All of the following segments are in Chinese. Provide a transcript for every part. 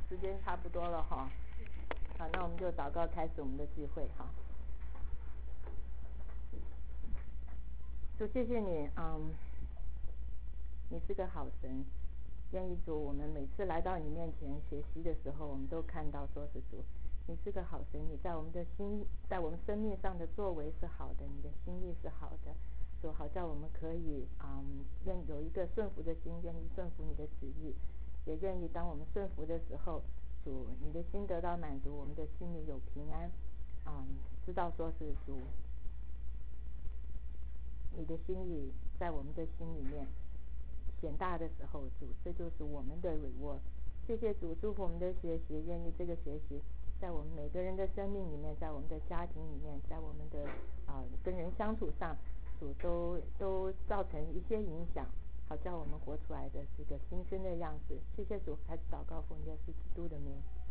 时间差不多了哈。好，那我们就祷告开始我们的聚会哈。主，谢谢你，你是个好神。愿意主，我们每次来到你面前学习的时候，我们都看到说是主，你是个好神，你在我们的心，在我们生命上的作为是好的，你的心意是好的。主，好叫我们可以愿有一个顺服的心，愿意顺服你的旨意，也愿意当我们顺服的时候，主，你的心得到满足，我们的心里有平安，知道说是主，你的心意在我们的心里面显大的时候，主，这就是我们的蕊沃。谢谢主，祝福我们的学习，愿意这个学习在我们每个人的生命里面，在我们的家庭里面，在我们的跟人相处上，主都造成一些影响，好叫我们活出来的这个新生的样子。谢谢主，还是祷告奉耶稣基督的名。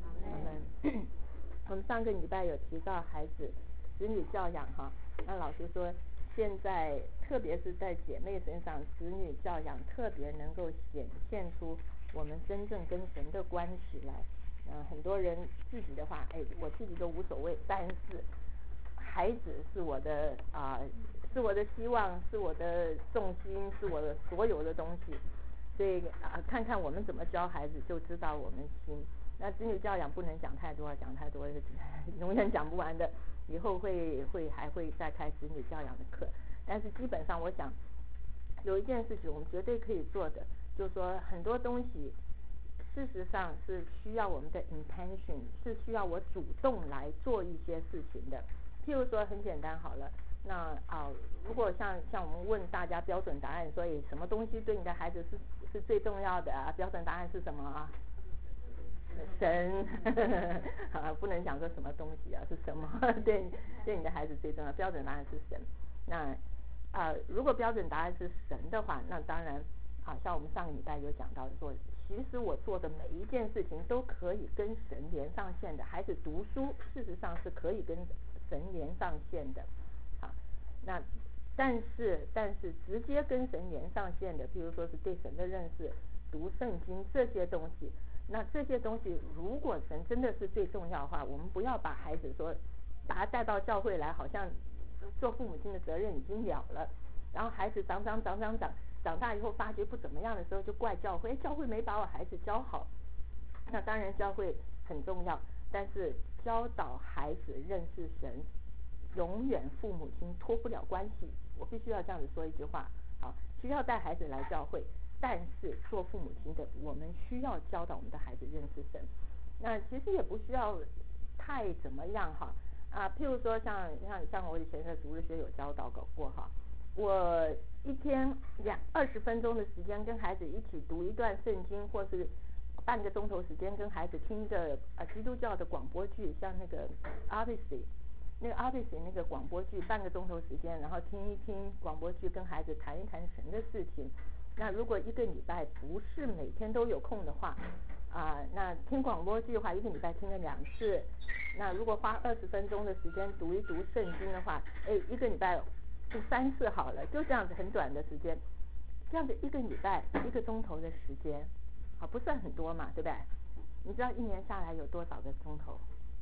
我们上个礼拜有提到孩子子女教养哈，那老师说现在特别是在姐妹身上，子女教养特别能够显现出我们真正跟神的关系来。很多人自己的话，我自己都无所谓，但是孩子是我的是我的希望，是我的重心，是我的所有的东西。所以看看我们怎么教孩子，就知道我们心。那子女教养不能讲太多，讲太多永远讲不完的。以后还会再开子女教养的课，但是基本上我想有一件事情我们绝对可以做的，就是说很多东西事实上是需要我们的 intention， 是需要我主动来做一些事情的。譬如说很简单好了，那如果像我们问大家标准答案，所以什么东西对你的孩子是最重要的啊？标准答案是什么啊？神不能讲说什么东西啊，是什么对你的孩子最重要，标准答案是神。那如果标准答案是神的话，那当然像我们上个礼拜有讲到说，其实我做的每一件事情都可以跟神连上线的。孩子读书事实上是可以跟神连上线的。好，那但是直接跟神连上线的，譬如说是对神的认识、读圣经这些东西，那这些东西如果神真的是最重要的话，我们不要把孩子说把他带到教会来，好像做父母亲的责任已经了了，然后孩子长大以后发觉不怎么样的时候就怪教会，教会没把我孩子教好。那当然教会很重要，但是教导孩子认识神，永远父母亲脱不了关系。我必须要这样子说一句话，好，需要带孩子来教会，但是做父母亲的我们需要教导我们的孩子认识神。那其实也不需要太怎么样哈譬如说像我以前的主日学有教导过哈，我一天20分钟的时间跟孩子一起读一段圣经，或是半个钟头时间跟孩子听一个基督教的广播剧，像那个 Odyssey 那个广播剧，半个钟头时间，然后听一听广播剧，跟孩子谈一谈神的事情。那如果一个礼拜不是每天都有空的话那听广播剧的话，一个礼拜听了2次。那如果花20分钟的时间读一读圣经的话，一个礼拜读3次好了，就这样子很短的时间，这样子一个礼拜1个钟头的时间，好，不算很多嘛，对不对？你知道一年下来有多少个钟头？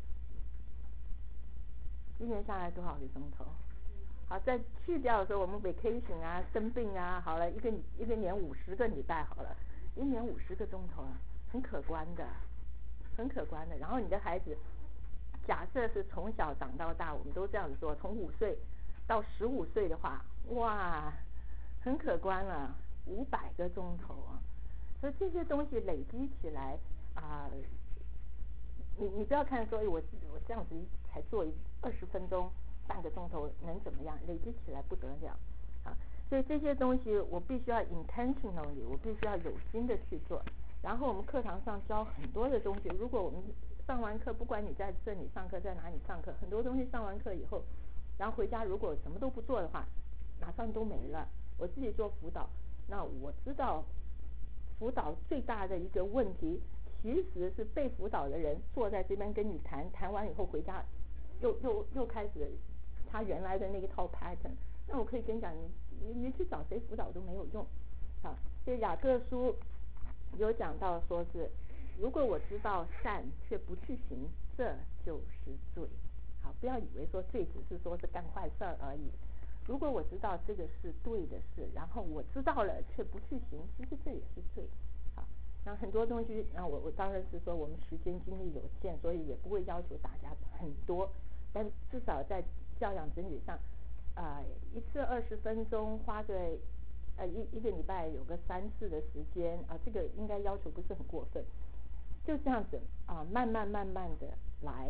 一年下来多少个钟头？好，再去掉的时候，我们 vacation 生病好了，一个年50个礼拜好了，一年50个钟头很可观的。然后你的孩子，假设是从小长到大，我们都这样子说，从5岁到15岁的话，哇，很可观了，500个钟头所以这些东西累积起来你不要看说我这样子才做20分钟半个钟头能怎么样，累积起来不得了所以这些东西我必须要 intentionally， 我必须要有心的去做。然后我们课堂上教很多的东西，如果我们上完课，不管你在这里上课在哪里上课，很多东西上完课以后，然后回家如果什么都不做的话，马上都没了。我自己做辅导，那我知道辅导最大的一个问题，其实是被辅导的人坐在这边跟你谈完以后回家又开始他原来的那一套 pattern。那我可以跟你讲，你去找谁辅导都没有用所以雅各书有讲到说是如果我知道善却不去行，这就是罪。好，不要以为说罪只是说是干坏事而已。如果我知道这个是对的事，然后我知道了却不去行，其实这也是罪。好，那很多东西，那我当然是说我们时间精力有限，所以也不会要求大家很多，但至少在教养真理上，一次20分钟，花个一个礼拜有个3次的时间啊，这个应该要求不是很过分。就这样子慢慢的来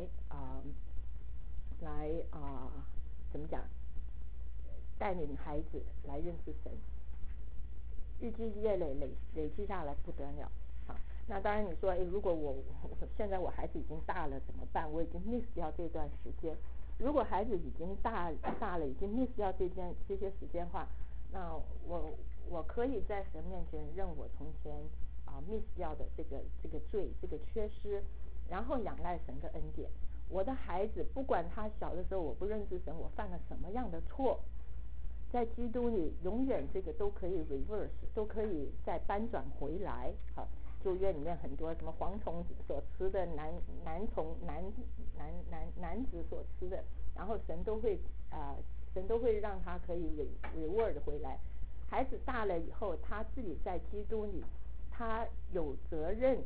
怎么讲？带领孩子来认识神，日积月累积下来不得了。好，那当然你说，如果我现在我孩子已经大了怎么办？我已经 miss 掉这段时间。如果孩子已经大了，已经 miss 掉这些时间的话，那我可以在神面前认我从前miss 掉的这个罪，这个缺失，然后仰赖神的恩典。我的孩子不管他小的时候我不认识神，我犯了什么样的错，在基督里永远这个都可以 reverse， 都可以再搬转回来。好，旧约里面很多什么蝗虫所吃的男子所吃的，然后神都会让他可以 reward 回来。孩子大了以后，他自己在基督里，他有责任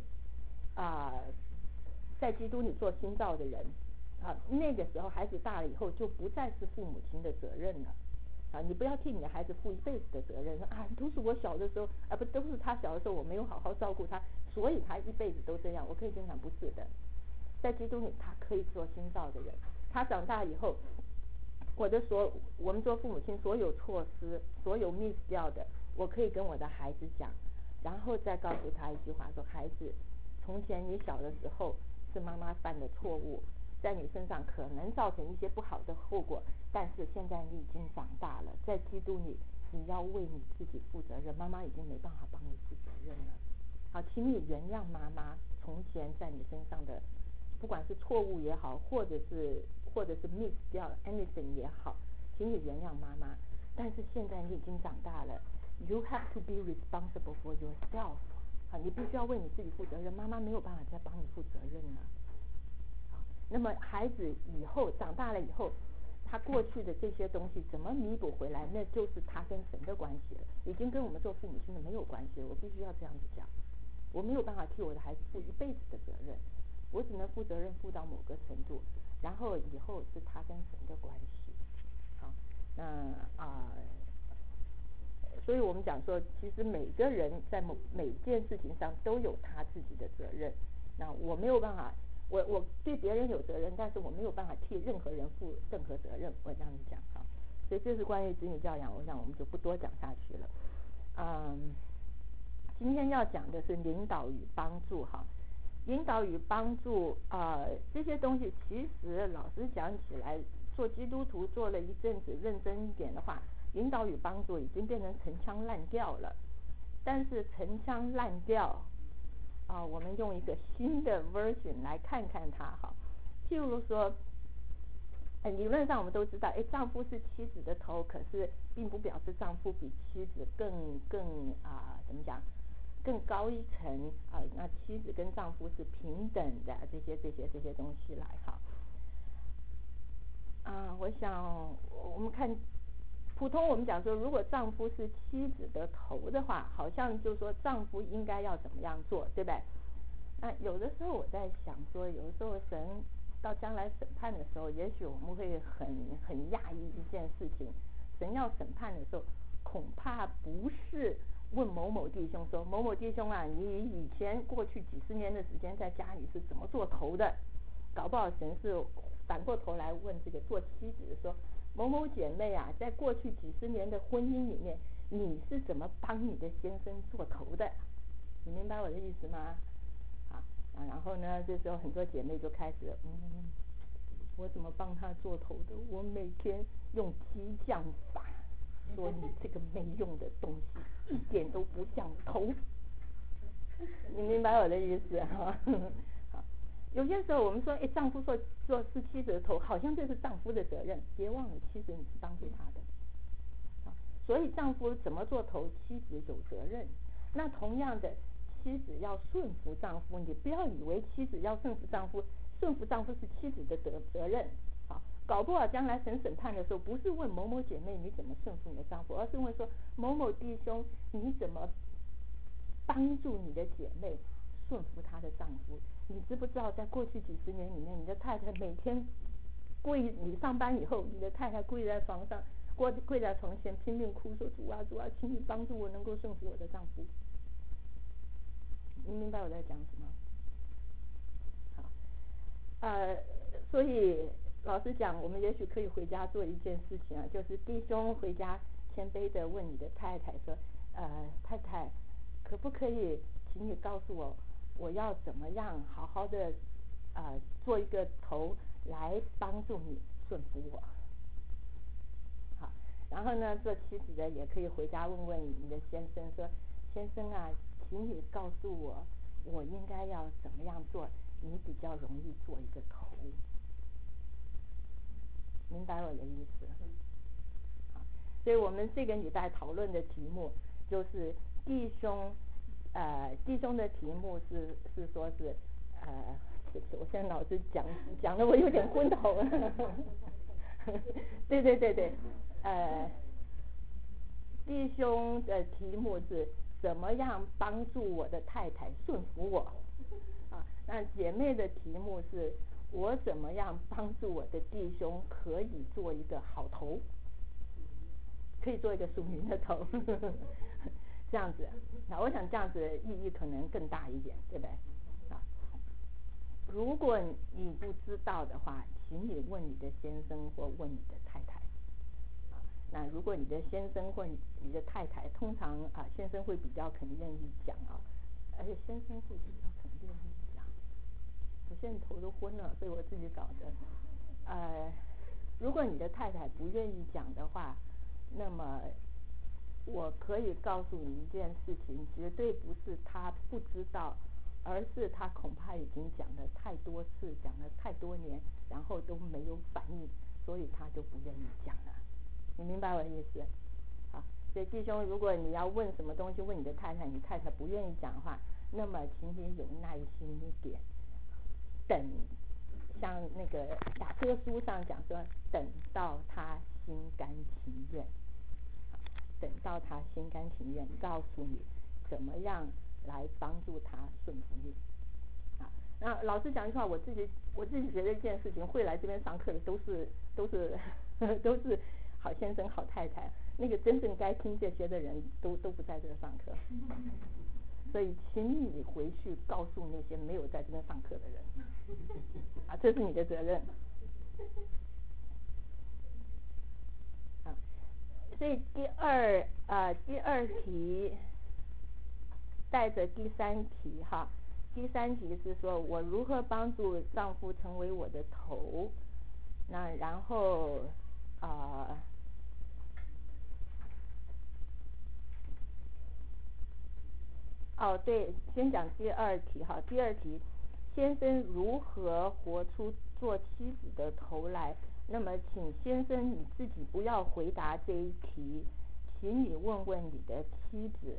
在基督里做新造的人那个时候孩子大了以后就不再是父母亲的责任了你不要替你的孩子负一辈子的责任都是我小的时候不都是他小的时候我没有好好照顾他，所以他一辈子都这样。我可以跟你讲，不是的，在基督里他可以做新造的人。他长大以后，我们做父母亲所有措施，所有 miss 掉的，我可以跟我的孩子讲，然后再告诉他一句话，说孩子，从前你小的时候是妈妈犯的错误，在你身上可能造成一些不好的后果，但是现在你已经长大了，在基督里你要为你自己负责任，妈妈已经没办法帮你负责任了。好，请你原谅妈妈从前在你身上的不管是错误也好，或者是 miss 掉 anything 也好，请你原谅妈妈。但是现在你已经长大了， you have to be responsible for yourself。你必须要为你自己负责任，妈妈没有办法再帮你负责任了。那么孩子以后长大了以后，他过去的这些东西怎么弥补回来，那就是他跟神的关系了，已经跟我们做父母亲的没有关系了。我必须要这样子讲，我没有办法替我的孩子负一辈子的责任，我只能负责任负到某个程度，然后以后是他跟神的关系。好，那所以我们讲说，其实每个人在每件事情上都有他自己的责任。那我没有办法，我对别人有责任，但是我没有办法替任何人负任何责任。我这样子讲哈，所以这是关于子女教养，我想我们就不多讲下去了。今天要讲的是领导与帮助哈，引导与帮助这些东西，其实老实讲起来，做基督徒做了一阵子，认真一点的话，引导与帮助已经变成陈腔滥调了。但是陈腔滥调我们用一个新的 version 来看看它哈。譬如说理论上我们都知道丈夫是妻子的头，可是并不表示丈夫比妻子更怎么讲更高一层那妻子跟丈夫是平等的，这些东西来哈我想我们看普通我们讲说，如果丈夫是妻子的头的话，好像就是说丈夫应该要怎么样做，对不对？那有的时候我在想说，有的时候神到将来审判的时候，也许我们会很讶异一件事情，神要审判的时候，恐怕不是问某某弟兄说，某某弟兄你以前过去几十年的时间在家里是怎么做头的，搞不好神是反过头来问这个做妻子的说，某某姐妹在过去几十年的婚姻里面，你是怎么帮你的先生做头的？你明白我的意思吗？然后呢，这时候很多姐妹就开始我怎么帮他做头的？我每天用激将法说你这个没用的东西，一点都不像头。你明白我的意思哈？有些时候我们说丈夫做是妻子的头，好像这是丈夫的责任，别忘了妻子你是帮助他的所以丈夫怎么做头，妻子有责任。那同样的， 妻子要顺服丈夫，你不要以为妻子要顺服丈夫是妻子的责任。好，搞不好将来审判的时候，不是问某某姐妹你怎么顺服你的丈夫，而是问说某某弟兄你怎么帮助你的姐妹顺服她的丈夫。你知不知道在过去几十年里面，你的太太每天你上班以后，你的太太跪在床上，跪在床前拼命哭说，主啊，请你帮助我能够顺服我的丈夫。你明白我在讲什么？好，所以老实讲，我们也许可以回家做一件事情啊，就是弟兄回家谦卑的问你的太太说，太太，可不可以请你告诉我，我要怎么样好好的做一个头来帮助你顺服我。好，然后呢，做妻子的也可以回家问问你的先生说，先生啊，请你告诉我，我应该要怎么样做，你比较容易做一个头。明白我的意思？好，所以我们这个礼拜讨论的题目就是弟兄的题目是说是我现在脑子讲的我有点昏头了。对，弟兄的题目是怎么样帮助我的太太顺服我啊？那姐妹的题目是我怎么样帮助我的弟兄可以做一个好头，可以做一个属灵的头。这样子，那我想这样子的意义可能更大一点，对不对？啊，如果你不知道的话，请你问你的先生或问你的太太。那如果你的先生或你的太太，通常先生会比较肯愿意讲而且先生会比较肯愿意讲。我现在头都昏了，所以我自己搞的。如果你的太太不愿意讲的话，那么我可以告诉你一件事情，绝对不是他不知道，而是他恐怕已经讲了太多次，讲了太多年，然后都没有反应，所以他就不愿意讲了。你明白我的意思？好，所以弟兄，如果你要问什么东西，问你的太太，你太太不愿意讲的话，那么请你有耐心一点，等，像那个雅各书上讲说，等到他心甘情愿，等到他心甘情愿告诉你怎么样来帮助他顺服你。那老实讲一句话，我自己觉得一件事情，会来这边上课的都是好先生好太太，那个真正该听这些的人都不在这个上课。所以请你回去告诉那些没有在这边上课的人，这是你的责任。所以第二题带着第三题哈。第三题是说我如何帮助丈夫成为我的头。那然后对，先讲第二题哈。第二题，先生如何活出做妻子的头来？那么请先生你自己不要回答这一题，请你问问你的妻子，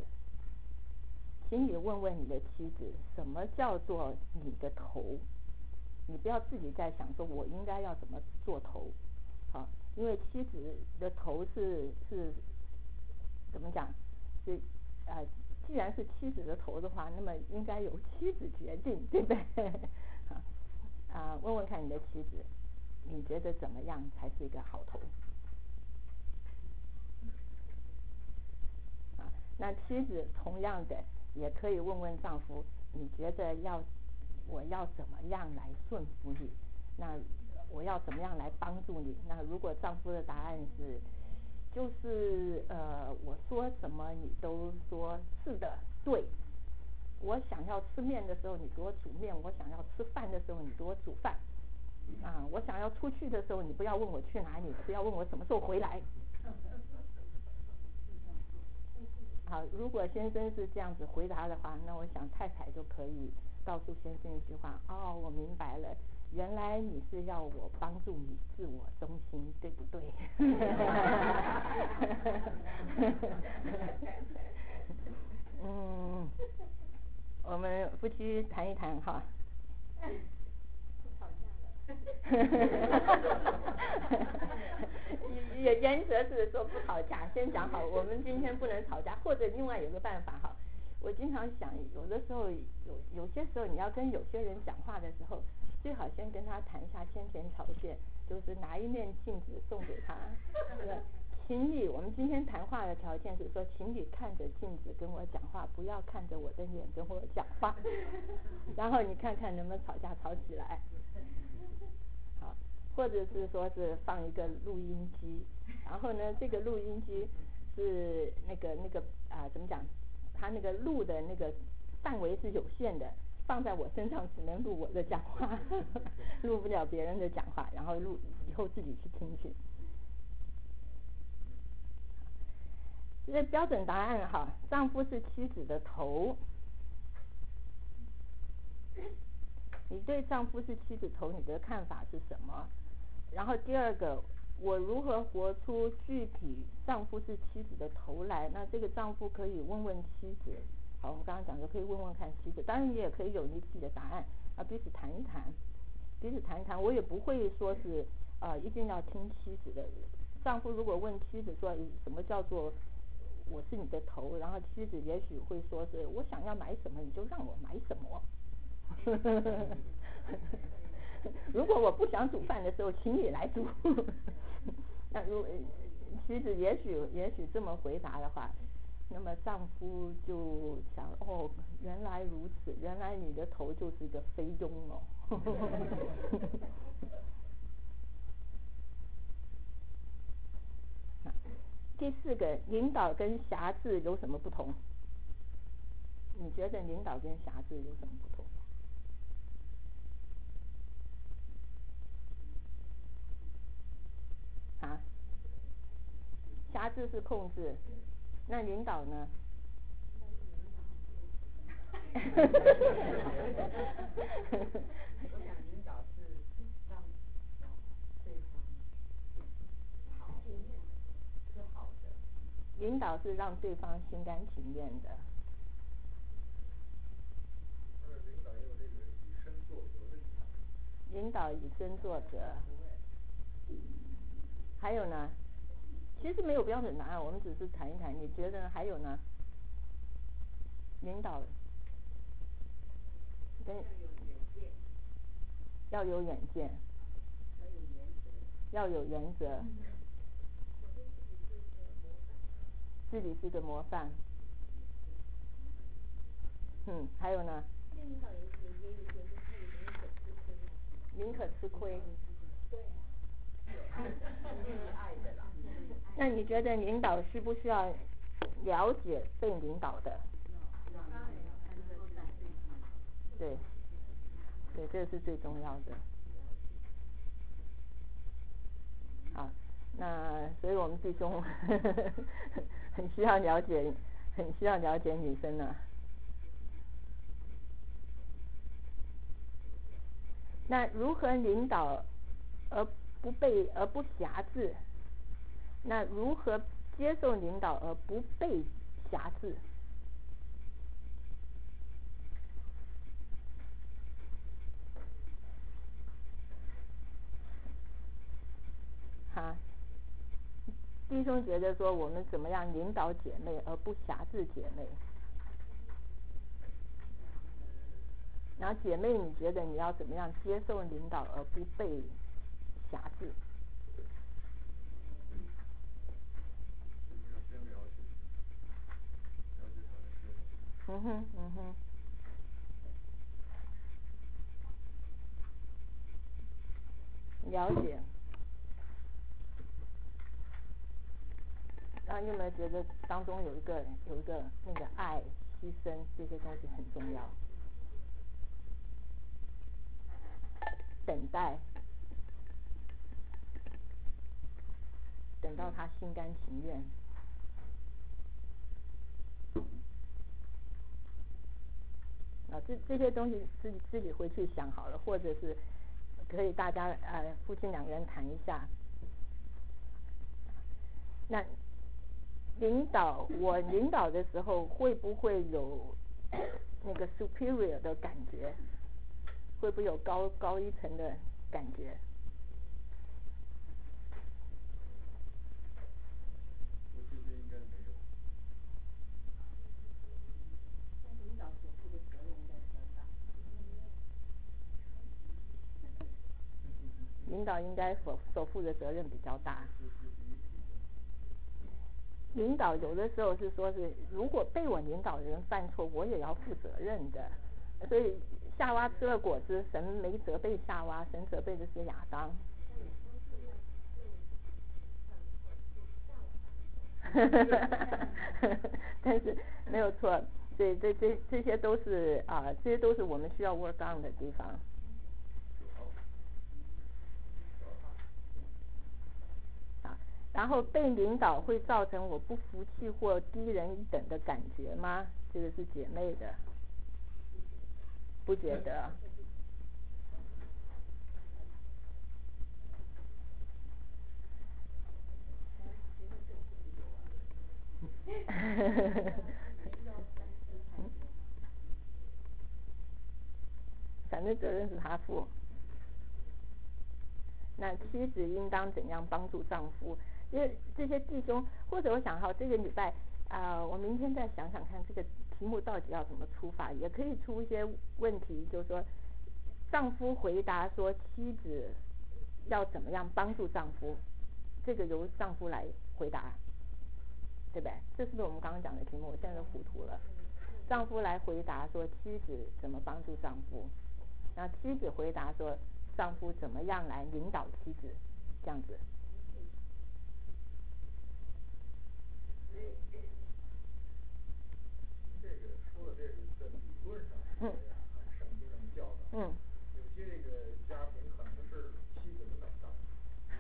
什么叫做你的头？你不要自己在想说我应该要怎么做头。好，因为妻子的头是怎么讲？是既然是妻子的头的话，那么应该由妻子决定，对不对？问问看你的妻子，你觉得怎么样才是一个好头？那妻子同样的也可以问问丈夫，你觉得我要怎么样来顺服你？那我要怎么样来帮助你？那如果丈夫的答案是就是我说什么你都说是的，对，我想要吃面的时候你给我煮面，我想要吃饭的时候你给我煮饭，我想要出去的时候你不要问我去哪里，不要问我什么时候回来。好，如果先生是这样子回答的话，那我想太太就可以告诉先生一句话，我明白了，原来你是要我帮助你自我中心，对不对？ 我们夫妻谈一谈哈。 吵架了。 原则是说不吵架，先讲好，我们今天不能吵架，或者另外有个办法哈。我经常想，有的时候有些时候你要跟有些人讲话的时候，最好先跟他谈一下天前朝线，就是拿一面镜子送给他。请你，我们今天谈话的条件是说，请你看着镜子跟我讲话，不要看着我的脸跟我讲话。然后你看看能不能吵架吵起来。好，或者是说是放一个录音机，然后呢，这个录音机是那个怎么讲？它那个录的那个范围是有限的，放在我身上只能录我的讲话，录不了别人的讲话，然后录以后自己去听去。这个标准答案哈，丈夫是妻子的头。你对丈夫是妻子头，你的看法是什么？然后第二个，我如何活出具体丈夫是妻子的头来？那这个丈夫可以问问妻子。好，我们刚刚讲的可以问问看妻子，当然你也可以有你自己的答案啊，彼此谈一谈，彼此谈一谈。我也不会说是一定要听妻子的。丈夫如果问妻子说什么叫做我是你的头，然后妻子也许会说是我想要买什么你就让我买什么。如果我不想煮饭的时候，请你来煮。那妻子也许这么回答的话，那么丈夫就想哦，原来如此，原来你的头就是个菲佣哦。第四个，领导跟辖制有什么不同？你觉得领导跟辖制有什么不同？啊？辖制是控制，那领导呢？ 我想领导是让对方好，是好的。 领导是让对方心甘情愿的。 领导也有这个以身作则的意思。 领导以身作则。还有呢？其实没有标准答案，我们只是谈一谈。你觉得还有呢？领导跟要有远见，要有原则，自己是个模范。还有呢？ 领导也有一点就是他有宁可吃亏啊。 宁可吃亏。 对。爱的啦。 那你觉得领导需不需要了解被领导的？对，对，这是最重要的。好，那所以我们弟兄很需要了解女生呢。那如何领导而不辖制？那如何接受领导而不被辖制？弟兄觉得说我们怎么样领导姐妹而不辖制姐妹？然后姐妹你觉得你要怎么样接受领导而不被辖制？了解。那你有没有觉得当中有一个那个爱、牺牲这些东西很重要？等待，等到他心甘情愿。这些东西自己回去想好了，或者是可以大家夫妻两个人谈一下。那我领导的时候会不会有那个 superior 的感觉？会不会有高一层的感觉？ 我觉得应该没有。 但领导所负的责任应该比较大。 领导应该所负的责任比较大。领导有的时候是说是，如果被我领导的人犯错，我也要负责任的。所以夏娃吃了果子，神没责备夏娃，神责备的是亚当。但是没有错，对，这些都是这些都是我们需要 work on 的地方。然后被领导会造成我不服气或低人一等的感觉吗？这个是姐妹的，不觉得？反正责任是他负。那妻子应当怎样帮助丈夫？因为这些弟兄，或者我想好这个礼拜我明天再想想看这个题目到底要怎么出发，也可以出一些问题，就是说丈夫回答说妻子要怎么样帮助丈夫，这个由丈夫来回答，对不对？这是不是我们刚刚讲的题目？我现在都糊涂了。丈夫来回答说妻子怎么帮助丈夫，然后妻子回答说丈夫怎么样来领导妻子，这样子。 这个说的这是在理论上是这样，按圣经上的教导。有些这个家庭可能是妻子领导丈夫。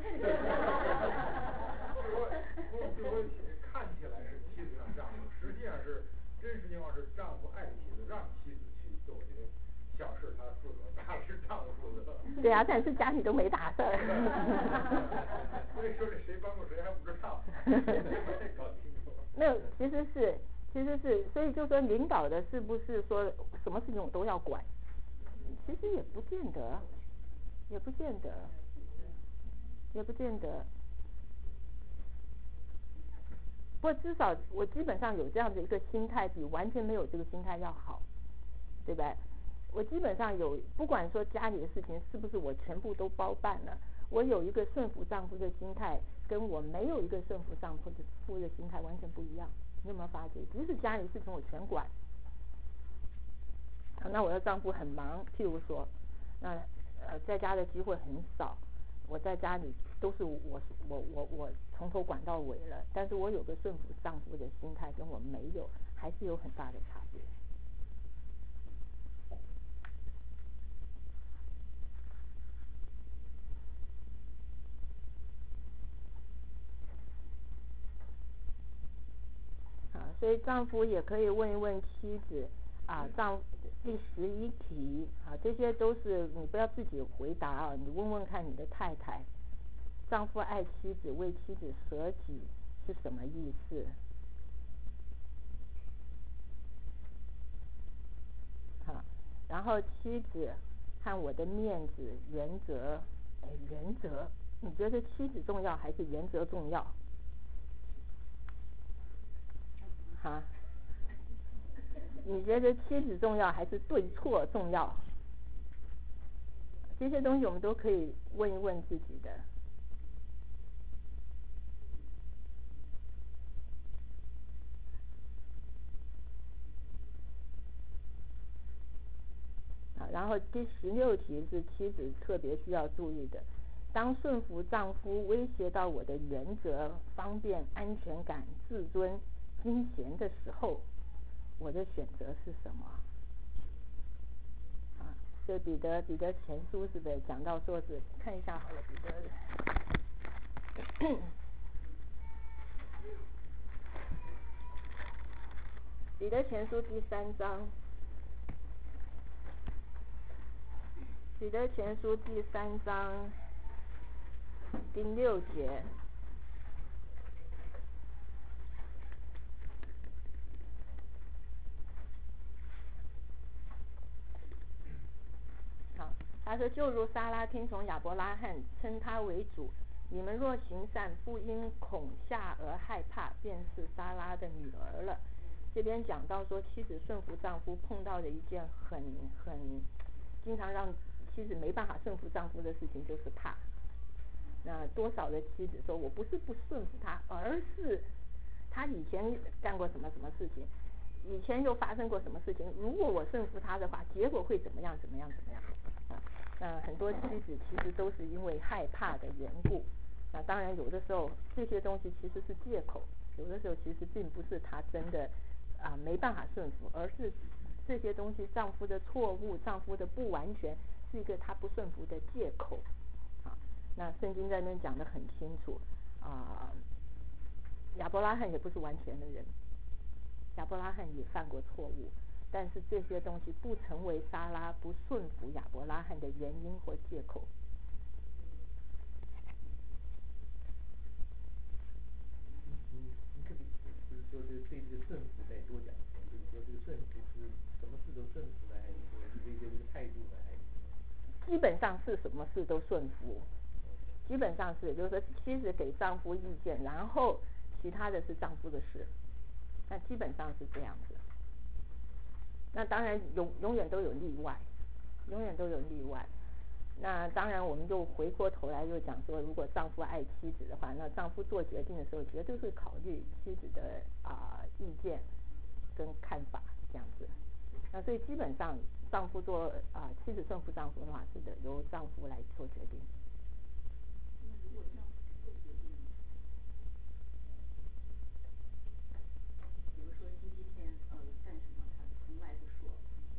就说看起来是妻子领导丈夫，实际上是真实情况是丈夫爱妻子，让妻子去做这个小事他负责，大事丈夫负责。 对啊，但是家里都没打事儿。 所以说这谁帮过谁还不知道，搞清楚。 没有，其实是，所以就说领导的是不是说什么事情我都要管？其实也不见得，也不见得。不过至少我基本上有这样的一个心态，比完全没有这个心态要好，对不对？我基本上有，不管说家里的事情是不是我全部都包办了，我有一个顺服丈夫的心态，跟我没有一个顺服丈夫的心态完全不一样。你有没有发觉？即使家里事情我全管，那我的丈夫很忙，譬如说，那在家的机会很少，我在家里都是我从头管到尾了，但是我有个顺服丈夫的心态，跟我没有还是有很大的差别。所以丈夫也可以问一问妻子第11题这些都是你不要自己回答你问问看你的太太，丈夫爱妻子为妻子舍己是什么意思？然后妻子和我的面子原则，你觉得妻子重要还是原则重要？你觉得妻子重要还是对错重要？这些东西我们都可以问一问自己的。然后第16题是妻子特别需要注意的，当顺服丈夫威胁到我的原则、方便、安全感、自尊、金钱的时候，我的选择是什么？所以彼得前书是不是讲到说是看一下好了，彼得前书第3章，彼得前书第3章第6节。 他说，就如撒拉听从亚伯拉罕，称他为主，你们若行善，不因恐吓而害怕，便是撒拉的女儿了。这边讲到说，妻子顺服丈夫碰到的一件很经常让妻子没办法顺服丈夫的事情，就是怕。那多少的妻子说，我不是不顺服他，而是他以前干过什么什么事情，以前又发生过什么事情，如果我顺服他的话，结果会怎么样怎么样怎么样啊？那很多妻子其实都是因为害怕的缘故。那当然有的时候这些东西其实是借口，有的时候其实并不是他真的没办法顺服，而是这些东西丈夫的错误，丈夫的不完全是一个他不顺服的借口啊。那圣经在那讲得很清楚啊，亚伯拉罕也不是完全的人，亚伯拉罕也犯过错误，但是这些东西不成为撒拉不顺服亚伯拉罕的原因或借口。 你可不是说对这个顺服再多讲一点，就是说这个顺服是什么事都顺服呢，还是说这个态度呢，还是什么？ 基本上是什么事都顺服，基本上是，就是说妻子给丈夫意见，然后其他的是丈夫的事，那基本上是这样子。那当然永远都有例外，永远都有例外。那当然我们就回过头来又讲说，如果丈夫爱妻子的话，那丈夫做决定的时候绝对会考虑妻子的意见跟看法这样子。那所以基本上丈夫做妻子顺服丈夫的话，是的，由丈夫来做决定。 那如果丈夫做决定，比如说星期天干什么，他从来不说。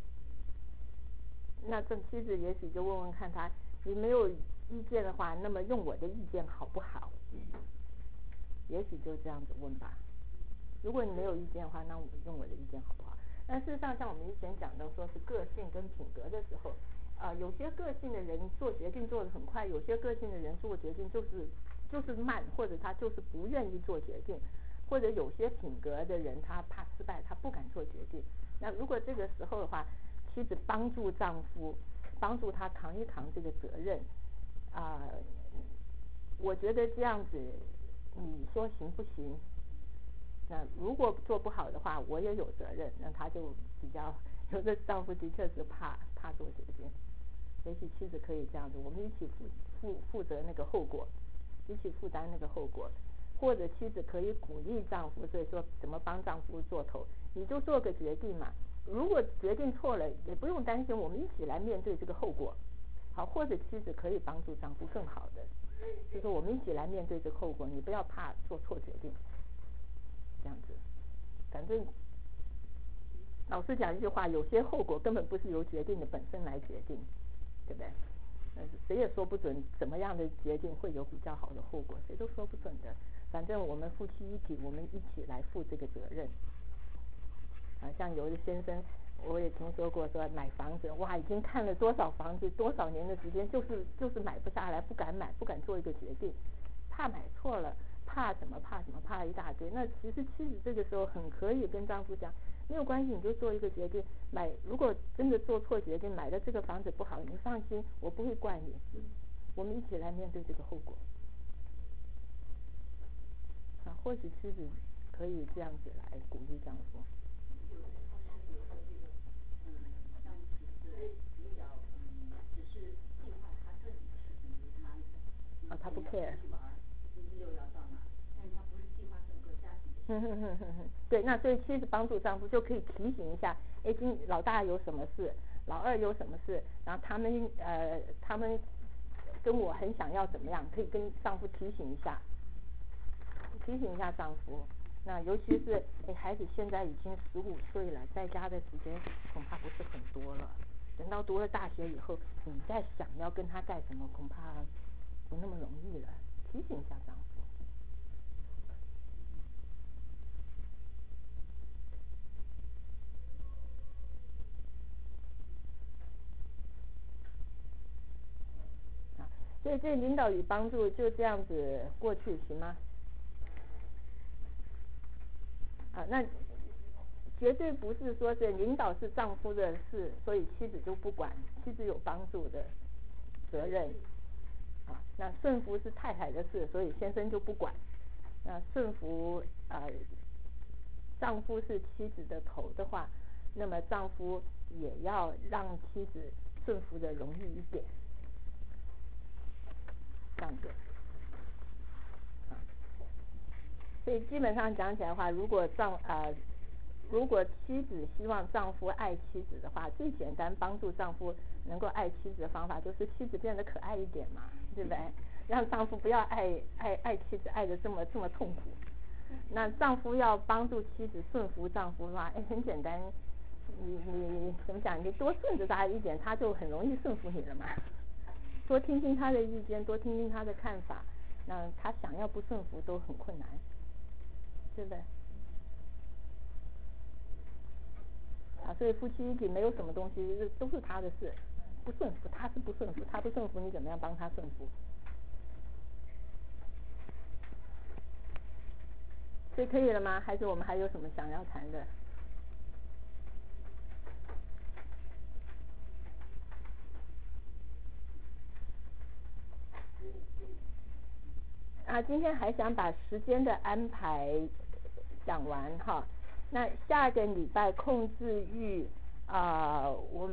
那这妻子也许就问问看他，你没有意见的话，那么用我的意见好不好？也许就这样子问吧。如果你没有意见的话，那我用我的意见好不好？但事实上，像我们以前讲的，说是个性跟品格的时候，有些个性的人做决定做得很快，有些个性的人做决定就是慢，或者他就是不愿意做决定，或者有些品格的人他怕失败，他不敢做决定。那如果这个时候的话，妻子帮助丈夫，帮助他扛一扛这个责任我觉得这样子，你说行不行？那如果做不好的话，我也有责任。那他就比较，有的丈夫的确是怕做决定，也许妻子可以这样子，我们一起负责那个后果，一起负担那个后果。或者妻子可以鼓励丈夫，所以说怎么帮丈夫做头，你就做个决定嘛。如果决定错了，也不用担心，我们一起来面对这个后果。好，或者妻子可以帮助丈夫更好的，就是我们一起来面对这个后果，你不要怕做错决定。这样子，反正老实讲一句话，有些后果根本不是由决定的本身来决定，对不对？谁也说不准怎么样的决定会有比较好的后果，谁都说不准的。反正我们夫妻一体，我们一起来负这个责任。像有的先生，我也听说过说买房子，哇，已经看了多少房子，多少年的时间，就是买不下来，不敢买，不敢做一个决定，怕买错了。怕什么怕了一大堆。那其实妻子这个时候很可以跟丈夫讲，没有关系，你就做一个决定，如果真的做错决定，买的这个房子不好，你放心，我不会怪你，我们一起来面对这个后果。或许妻子可以这样子来鼓励丈夫。 有的时候是比如说这个丈夫是比较只是计划他自己的事情，比如他不 care。 星期六要到哪，但是他不是计划整个家庭的事。 对，那所以妻子帮助丈夫就可以提醒一下，老大有什么事，老二有什么事，然后他们跟我很想要怎么样，可以跟丈夫提醒一下丈夫。那尤其是孩子现在已经15岁了，在家的时间恐怕不是很多了，等到读了大学以后，你再想要跟他干什么，恐怕不那么容易了。提醒一下丈夫。所以这领导与帮助就这样子过去，行吗？那绝对不是说是领导是丈夫的事，所以妻子就不管，妻子有帮助的， 责任啊。那顺服是太太的事，所以先生就不管。那顺服丈夫是妻子的头的话，那么丈夫也要让妻子顺服的容易一点，这样子。所以基本上讲起来的话，如果妻子希望丈夫爱妻子的话，最简单帮助丈夫能够爱妻子的方法，就是妻子变得可爱一点嘛，对不对？让丈夫不要爱妻子爱得这么痛苦。那丈夫要帮助妻子顺服丈夫的话，很简单，你怎么讲？你多顺着他一点，他就很容易顺服你了嘛。多听听他的意见，多听听他的看法，那他想要不顺服都很困难，对不对？所以夫妻一起没有什么东西都是他的事，不顺服他是不顺服，他不顺服你怎么样帮他顺服？所以可以了吗？还是我们还有什么想要谈的？今天还想把时间的安排讲完哈。那下个礼拜控制欲我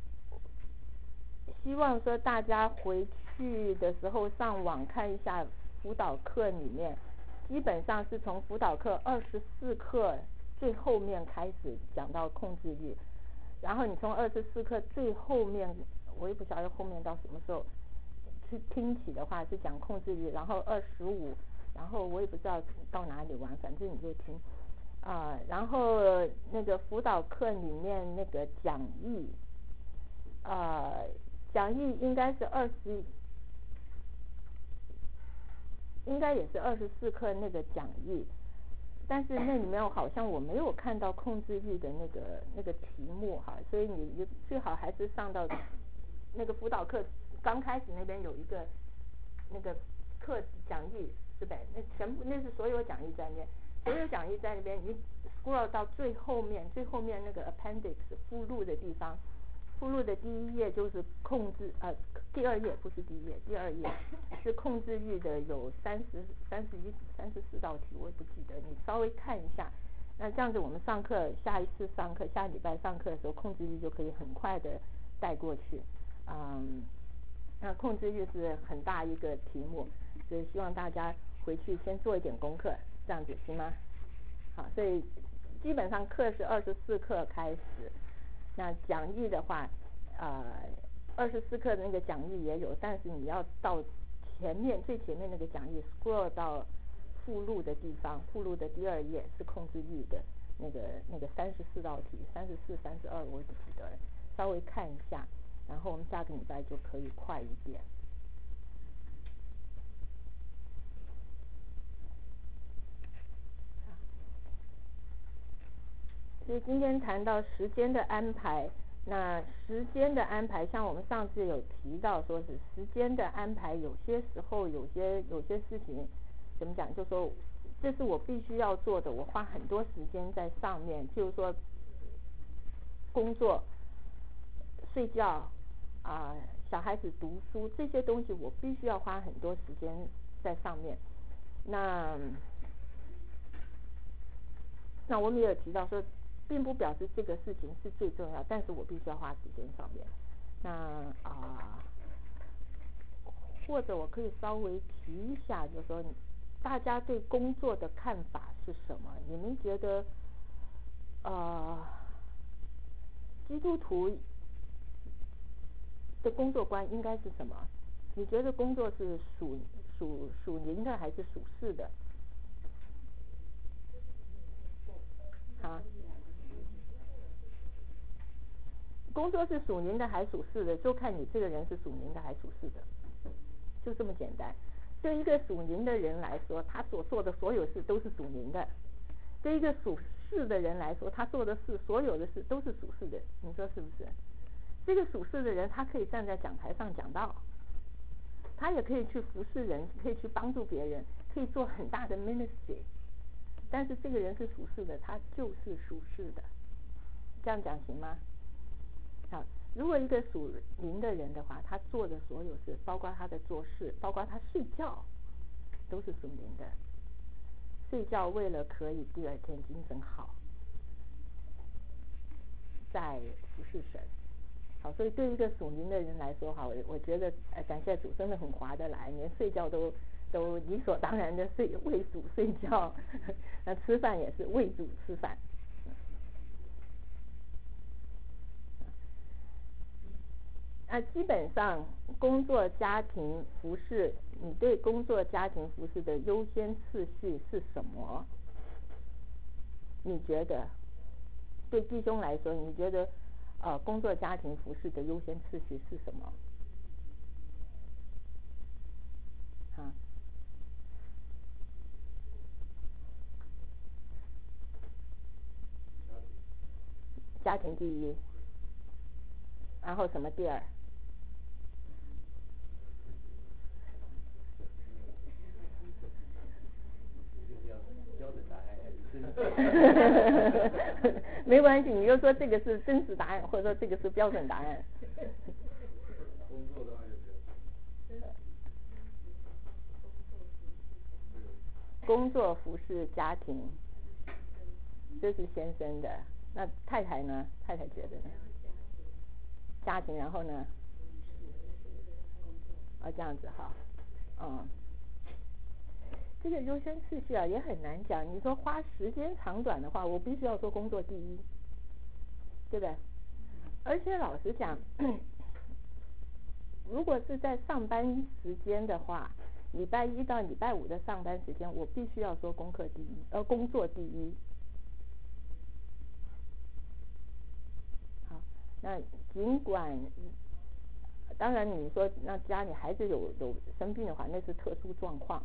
希望说大家回去的时候上网看一下辅导课里面，基本上是从辅导课24课最后面开始讲到控制欲，然后你从24课最后面，我也不晓得后面到什么时候去听起的话是讲控制欲，然后25，然后我也不知道到哪里玩，反正你就听然后那个辅导课里面那个讲义应该是应该也是24课那个讲义，但是那里面好像我没有看到控制欲的那个题目哈，所以你最好还是上到那个辅导课刚开始那边有一个那个课讲义，对不对？那全部那是所有讲义在那边，所有讲义在那边，你 scroll 到最后面那个 appendix 附录的地方，附录的第一页就是控制第二页不是第一页，第二页是控制欲的，有34道题，我也不记得，你稍微看一下。那这样子我们上课下礼拜上课的时候，控制欲就可以很快的带过去。那控制欲是很大一个题目，所以希望大家回去先做一点功课，这样子行吗？好，所以基本上课是24课开始，那讲义的话24课的那个讲义也有，但是你要到最前面那个讲义 scroll 到附录的地方，附录的第二页是控制欲的那个34道题，34、32我也不记得了，稍微看一下，然后我们下个礼拜就可以快一点。所以今天谈到时间的安排，那时间的安排，像我们上次有提到说是时间的安排，有些时候有些事情怎么讲，就说这是我必须要做的，我花很多时间在上面，譬如说工作、睡觉小孩子读书这些东西，我必须要花很多时间在上面。那我们也有提到说，并不表示这个事情是最重要，但是我必须要花时间上面。那或者我可以稍微提一下，就是说大家对工作的看法是什么？你们觉得基督徒的工作观应该是什么？你觉得工作是属灵的还是属世的？工作是属灵的还属世的，就看你这个人是属灵的还属世的，就这么简单。对一个属灵的人来说，他所做的所有事都是属灵的；对一个属世的人来说，他做的事所有的事都是属世的。你说是不是？这个属世的人，他可以站在讲台上讲道，他也可以去服侍人，可以去帮助别人，可以做很大的 ministry。但是这个人是属世的，他就是属世的，这样讲行吗？好， 如果一个属灵的人的话，他做的所有事，包括他的做事，包括他睡觉，都是属灵的。睡觉为了可以第二天精神好，在服侍神。好，所以对一个属灵的人来说哈，我觉得感谢主真的很划得来，连睡觉都理所当然的为主睡觉，那吃饭也是为主吃饭。基本上工作家庭服侍，你对工作家庭服侍的优先次序是什么？你觉得对弟兄来说，你觉得工作家庭服侍的优先次序是什么？家庭第一，然后什么第二？没关系，你就说这个是真实答案，或者说这个是标准答案。工作服侍家庭，这是先生的。那太太呢？太太觉得呢？家庭，然后呢？这样子哈，这个优先次序也很难讲。你说花时间长短的话，我必须要说工作第一，对不对？而且老实讲，如果是在上班时间的话，礼拜一到礼拜五的上班时间，我必须要说工作第一。好，那尽管当然你说那家里孩子有生病的话，那是特殊状况。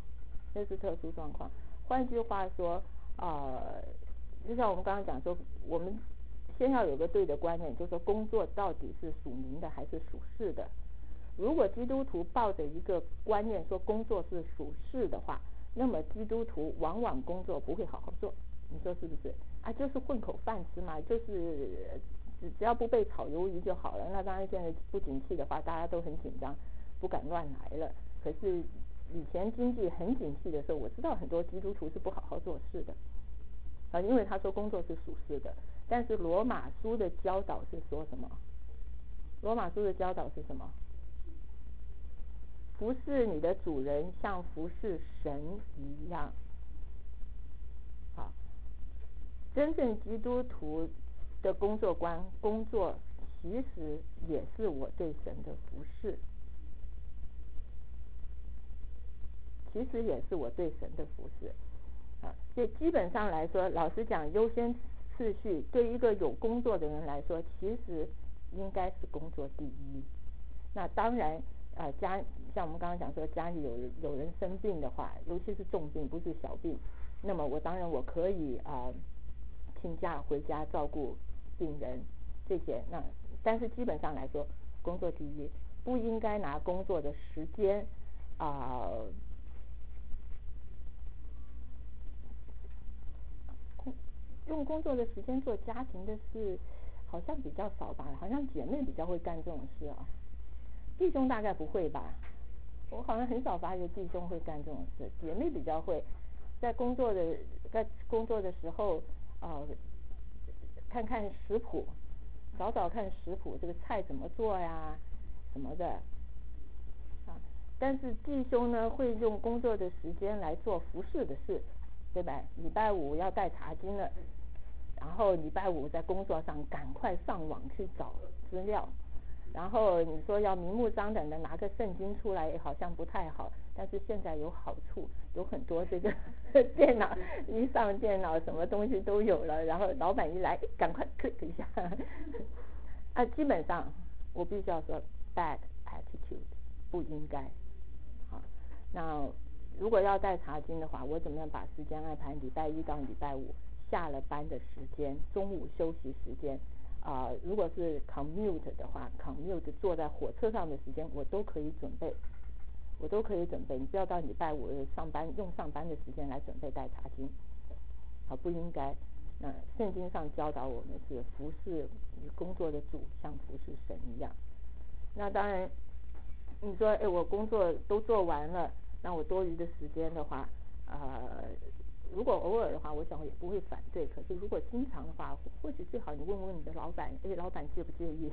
换句话说，就像我们刚刚讲说，我们先要有个对的观念，就是说工作到底是属灵的还是属世的。如果基督徒抱着一个观念说工作是属世的话，那么基督徒往往工作不会好好做，你说是不是？就是混口饭吃嘛，就是只要不被炒鱿鱼就好了。那当然现在不景气的话，大家都很紧张，不敢乱来了。可是以前经济很景气的时候，我知道很多基督徒是不好好做事的，因为他说工作是属世的。但是罗马书的教导是说什么？罗马书的教导是什么？服侍你的主人像服侍神一样。好，真正基督徒的工作观，工作其实也是我对神的服侍，所以基本上来说，老实讲，优先次序对一个有工作的人来说，其实应该是工作第一。那当然像我们刚刚讲说，家里有人生病的话，尤其是重病，不是小病，那么当然我可以请假回家照顾病人这些。那但是基本上来说，工作第一，不应该拿工作的时间用工作的时间做家庭的事，好像比较少吧？好像姐妹比较会干这种事弟兄大概不会吧？我好像很少发觉弟兄会干这种事，姐妹比较会。在工作的时候看看食谱，找看食谱，这个菜怎么做呀什么的但是弟兄呢，会用工作的时间来做服侍的事，对吧？礼拜五要带查经了，然后礼拜五在工作上赶快上网去找资料，然后你说要明目张胆的拿个圣经出来，好像不太好，但是现在有好处，有很多这个电脑一上电脑什么东西都有了，然后老板一来赶快 click 一下基本上我必须要说 bad attitude， 不应该。好，那如果要带查经的话，我怎么样把时间安排？礼拜一到礼拜五下了班的时间，中午休息时间如果是 commute 的话 ，commute 坐在火车上的时间我都可以准备。你不要到礼拜五用上班的时间来准备带查经，不应该。 那圣经上教导我们是服侍工作的主，像服侍神一样。那当然，你说，我工作都做完了，那我多余的时间的话，如果偶尔的话，我想我也不会反对。可是如果经常的话，或许最好你问问你的老板，老板介不介意？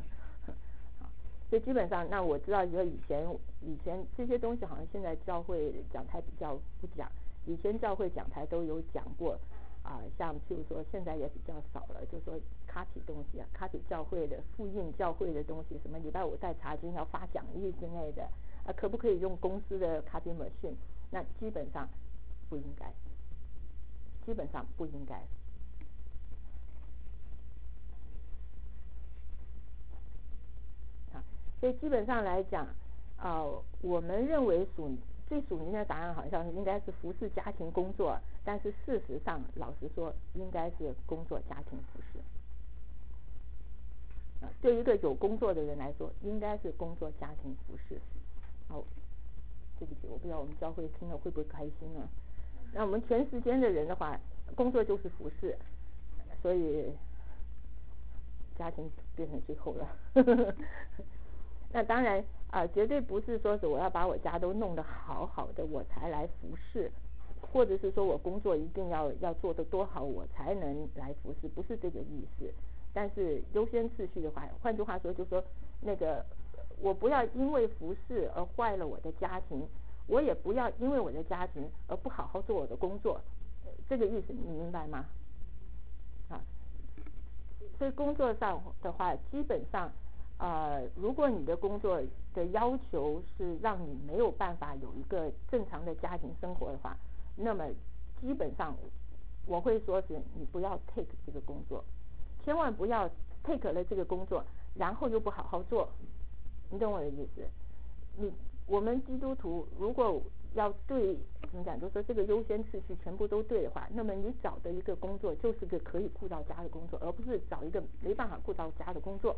所以基本上，那我知道说以前这些东西好像现在教会讲台比较不讲，以前教会讲台都有讲过像譬如说现在也比较少了，就说copy东西copy教会的复印教会的东西，什么礼拜五在查经要发讲义之类的可不可以用公司的 copy machine？ 那基本上不应该，基本上不应该。所以基本上来讲我们认为最属灵的答案好像应该是服侍家庭工作，但是事实上老实说应该是工作家庭服侍对一个有工作的人来说应该是工作家庭服侍对不起，我不知道我们教会听了会不会开心呢？那我们全时间的人的话，工作就是服侍，所以家庭变成最后了那当然绝对不是说是我要把我家都弄得好好的我才来服侍，或者是说我工作一定要做得多好我才能来服侍，不是这个意思。但是优先次序的话，换句话说就是说那个我不要因为服侍而坏了我的家庭，我也不要因为我的家庭而不好好做我的工作，这个意思你明白吗？所以工作上的话基本上如果你的工作的要求是让你没有办法有一个正常的家庭生活的话，那么基本上我会说是你不要 take 这个工作，千万不要 take 了这个工作然后又不好好做，你懂我的意思？我们基督徒如果要对怎么讲，就是说这个优先次序全部都对的话，那么你找的一个工作就是个可以顾到家的工作，而不是找一个没办法顾到家的工作，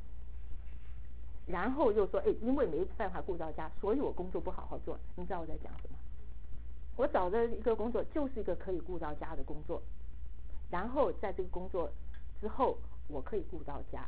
然后又说因为没办法顾到家，所以我工作不好好做。你知道我在讲什么？我找的一个工作就是一个可以顾到家的工作，然后在这个工作之后我可以顾到家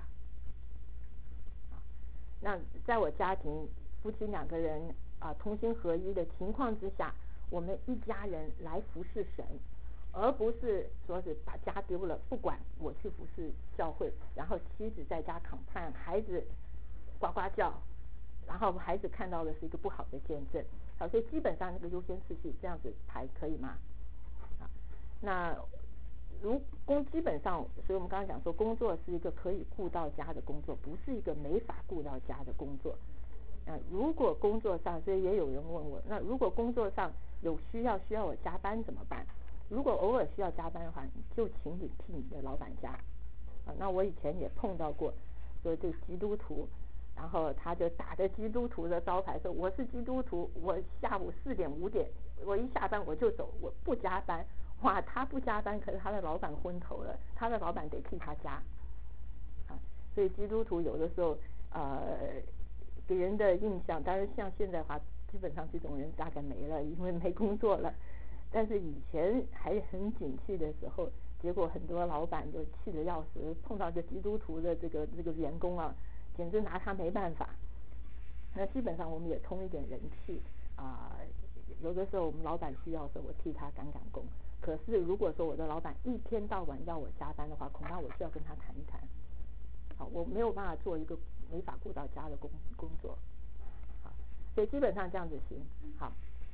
那在我家庭夫妻两个人同心合一的情况之下，我们一家人来服侍神，而不是说是把家丢了不管，我去服侍教会，然后妻子在家 complain， 孩子呱呱叫，然后孩子看到的是一个不好的见证所以基本上那个优先次序这样子排可以吗？那基本上，所以我们刚刚讲说工作是一个可以顾到家的工作，不是一个没法顾到家的工作如果工作上，所以也有人问我，那如果工作上有需要我加班怎么办？如果偶尔需要加班的话，你就请你替你的老板加那我以前也碰到过，说这基督徒，然后他就打着基督徒的招牌说我是基督徒，我下午4点5点我一下班我就走，我不加班。哇，他不加班，可是他的老板昏头了，他的老板得替他加所以基督徒有的时候给人的印象，当然像现在的话基本上这种人大概没了，因为没工作了，但是以前还很景气的时候，结果很多老板就气得要死，碰到个基督徒的这个员工简直拿他没办法。那基本上我们也通一点人气有的时候我们老板需要的时候我替他赶工，可是如果说我的老板一天到晚要我加班的话，恐怕我需要跟他谈一谈我没有办法做一个没法顾到家的工作所以基本上这样子行好。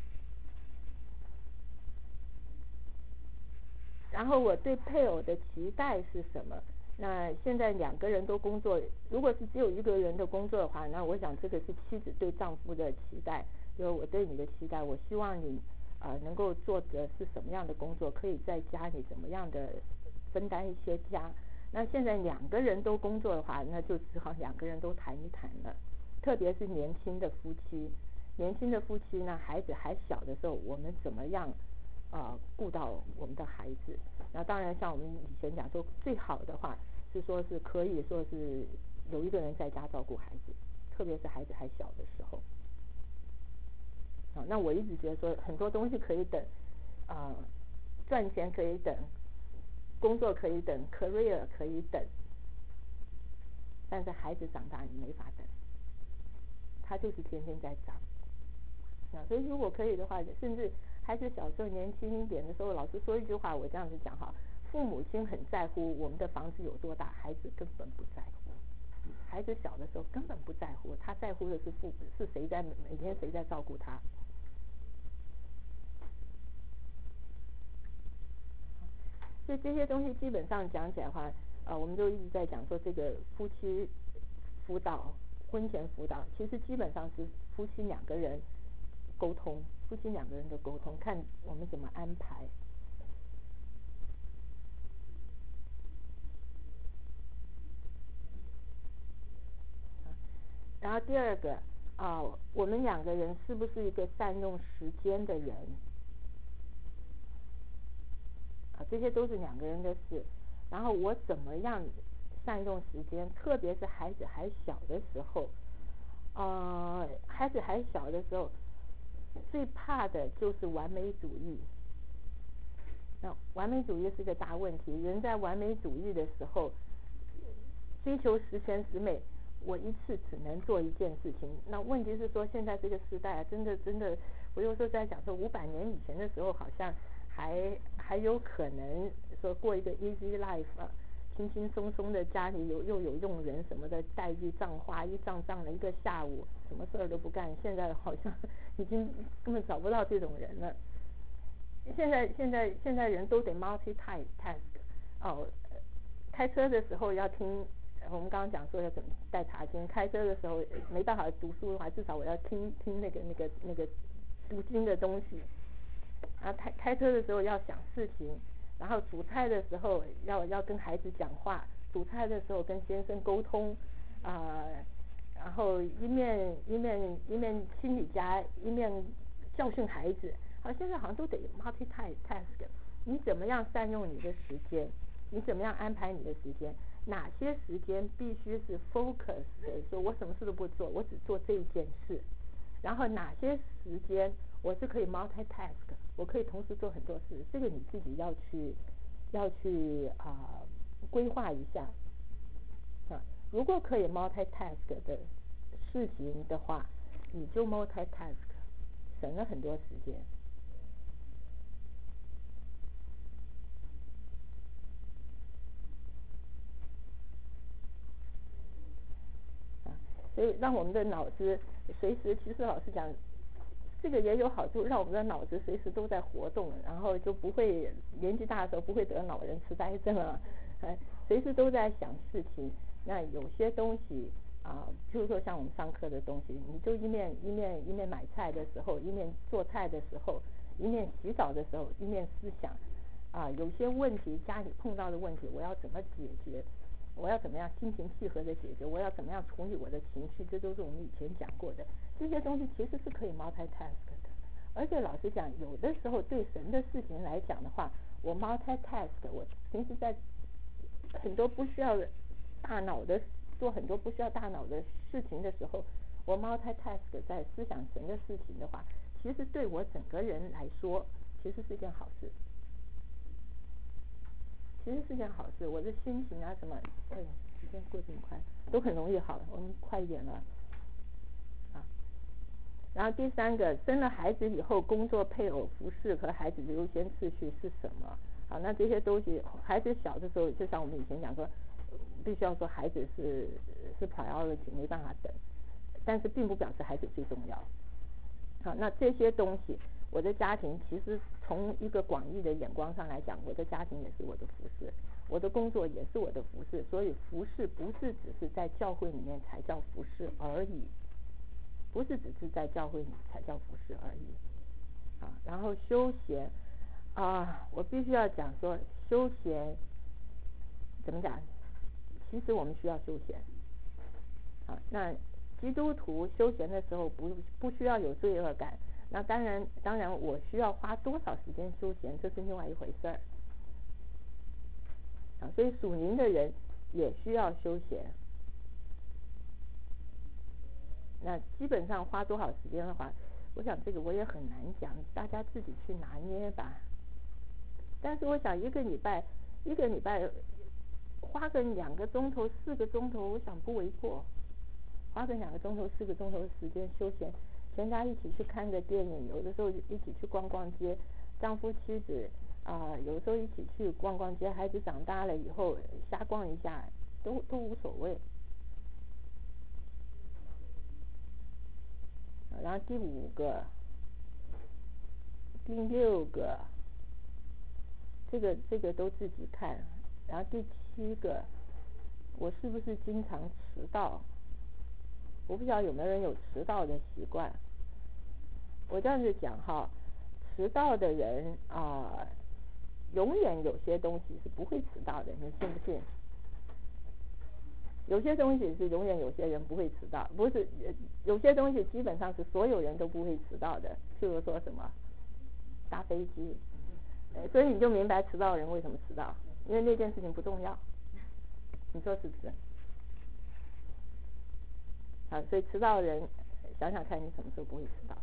然后我对配偶的期待是什么？那现在2个人都工作，如果是只有1个人的工作的话，那我想这个是妻子对丈夫的期待，就是我对你的期待，我希望你能够做的是什么样的工作，可以在家里怎么样的分担一些家。那现在2个人都工作的话，那就只好2个人都谈一谈了，特别是年轻的夫妻呢，孩子还小的时候，我们怎么样顾到我们的孩子。那当然像我们以前讲说最好的话是说是可以说是有1个人在家照顾孩子，特别是孩子还小的时候那我一直觉得说很多东西可以等赚钱可以等， 工作可以等 ，career 可以等，但是孩子长大你没法等，他就是天天在长。所以如果可以的话，甚至孩子小时候年轻一点的时候，老师说一句话，我这样子讲哈，父母亲很在乎我们的房子有多大，孩子根本不在乎。孩子小的时候根本不在乎，他在乎的是谁在每天谁在照顾他。所以这些东西基本上讲起来的话，我们就一直在讲说这个夫妻辅导、婚前辅导，其实基本上是夫妻两个人沟通，夫妻两个人的沟通，看我们怎么安排。然后第二个我们两个人是不是一个善用时间的人？这些都是两个人的事。然后我怎么样善用时间？特别是孩子还小的时候，孩子还小的时候，最怕的就是完美主义。那完美主义是个大问题。人在完美主义的时候，追求十全十美。我一次只能做一件事情。那问题是说，现在这个时代真的，我有时候在讲说，500年以前的时候，好像还有可能说过一个 easy life 轻轻松松的，家里又有佣人什么的，带一葬花一葬了一个下午，什么事儿都不干。现在好像已经根本找不到这种人了。现在人都得 multitask 开车的时候要听。我们刚刚讲说要怎么带茶经，开车的时候没办法读书的话，至少我要听那个读经的东西。开车的时候要想事情，然后煮菜的时候要跟孩子讲话，煮菜的时候跟先生沟通然后一面心理家，一面教训孩子。现在好像都得 multitask。你怎么样善用你的时间？你怎么样安排你的时间？哪些时间必须是 focus 的，说我什么事都不做，我只做这一件事。然后哪些时间我是可以 multitask， 我可以同时做很多事，这个你自己要去规划一下。如果可以 multitask 的事情的话，你就 multitask， 省了很多时间。所以让我们的脑子随时，其实老实讲，这个也有好处，让我们的脑子随时都在活动，然后就不会年纪大的时候不会得老人痴呆症随时都在想事情。那有些东西譬如说像我们上课的东西，你就一面买菜的时候，一面做菜的时候，一面洗澡的时候，一面思想有些问题，家里碰到的问题，我要怎么解决？我要怎么样心平气和的解决？我要怎么样处理我的情绪？这都是我们以前讲过的。这些东西其实是可以 multitask 的。而且老实讲，有的时候对神的事情来讲的话，我 multitask， 我平时在很多不需要大脑的做很多不需要大脑的事情的时候，我 multitask 在思想神的事情的话，其实对我整个人来说，其实是一件好事。其实是件好事，我的心情什么，时间过这么快，都很容易好。我们快一点了然后第三个，生了孩子以后，工作、配偶、服侍和孩子的优先次序是什么？那这些东西，孩子小的时候，就像我们以前讲说，必须要说孩子是 priority， 没办法等，但是并不表示孩子最重要。那这些东西。我的家庭其实从一个广义的眼光上来讲，我的家庭也是我的服侍，我的工作也是我的服侍，所以服侍不是只是在教会里面才叫服侍而已，不是只是在教会里才叫服侍而已。然后休闲我必须要讲说休闲怎么讲？其实我们需要休闲。那基督徒休闲的时候不需要有罪恶感。那当然我需要花多少时间休闲，这是另外一回事儿。所以属灵的人也需要休闲。那基本上花多少时间的话，我想这个我也很难讲，大家自己去拿捏吧。但是我想一个礼拜一个礼拜花个2个钟头、4个钟头，我想不为过。花个2个钟头、4个钟头的时间休闲，全家一起去看个电影，有的时候一起去逛逛街，丈夫妻子有时候一起去逛逛街，孩子长大了以后瞎逛一下，都无所谓。然后第5个、第6个，这个都自己看。然后第7个，我是不是经常迟到？我不知道有没有人有迟到的习惯。我这样子讲哈，迟到的人永远有些东西是不会迟到的，你信不信？有些东西是永远有些人不会迟到，不是有些东西基本上是所有人都不会迟到的。譬如说什么搭飞机，所以你就明白迟到的人为什么迟到，因为那件事情不重要。你说是不是？好，所以迟到的人想想看你什么时候不会迟到。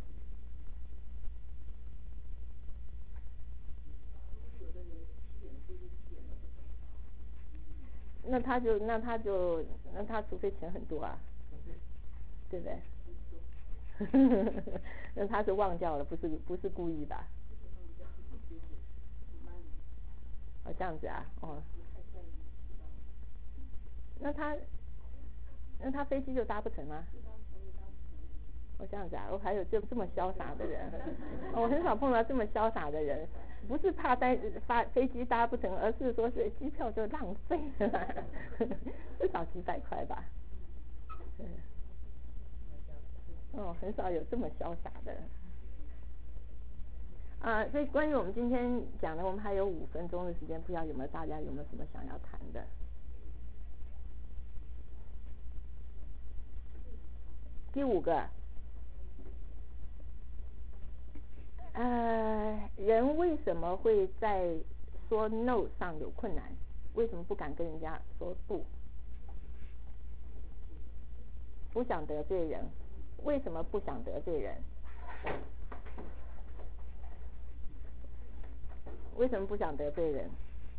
那他除非钱很多啊，对不对？那他是忘掉了，不是故意的。这样子啊，那他飞机就搭不成吗？这样子啊，我还有这么潇洒的人，我很少碰到这么潇洒的人，不是怕飞机搭不成，而是说是机票就浪费了，至少几百块吧。很少有这么潇洒的人。所以关于我们今天讲的，我们还有5分钟的时间，不知道大家有没有什么想要谈的？第5个，人为什么会在说 no 上有困难？为什么不敢跟人家说不？不想得罪人，为什么不想得罪人？为什么不想得罪人？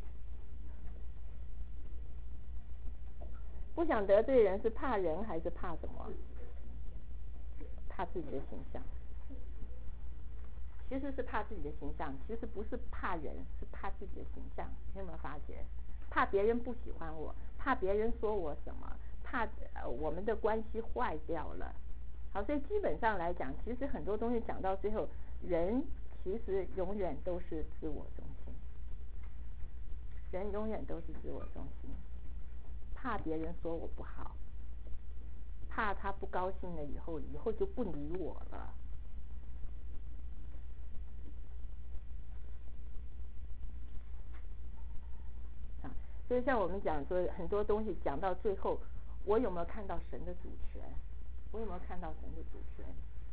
不想得罪人是怕人还是怕什么？怕自己的形象。其实是怕自己的形象，其实不是怕人，是怕自己的形象。你有没有发觉？怕别人不喜欢我，怕别人说我什么，怕我们的关系坏掉了。好，所以基本上来讲，其实很多东西讲到最后，人其实永远都是自我中心，人永远都是自我中心，怕别人说我不好，怕他不高兴了以后就不理我了。所以像我们讲说很多东西讲到最后，我有没有看到神的主权？我有没有看到神的主权？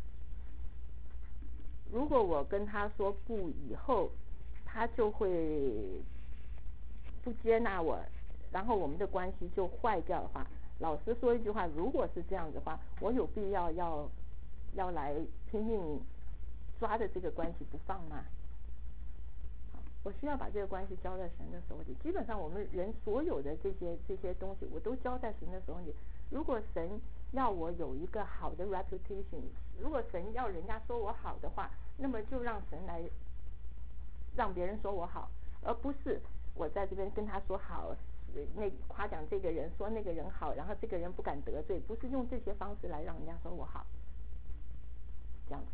如果我跟他说不以后，他就会不接纳我，然后我们的关系就坏掉的话，老实说一句话，如果是这样的话，我有必要要来拼命抓着这个关系不放吗？我需要把这个关系交在神的手里。基本上我们人所有的这些东西，我都交在神的手里。如果神要我有一个好的 reputation， 如果神要人家说我好的话，那么就让神来让别人说我好，而不是我在这边跟他说好，那夸奖这个人，说那个人好，然后这个人不敢得罪，不是用这些方式来让人家说我好，这样子。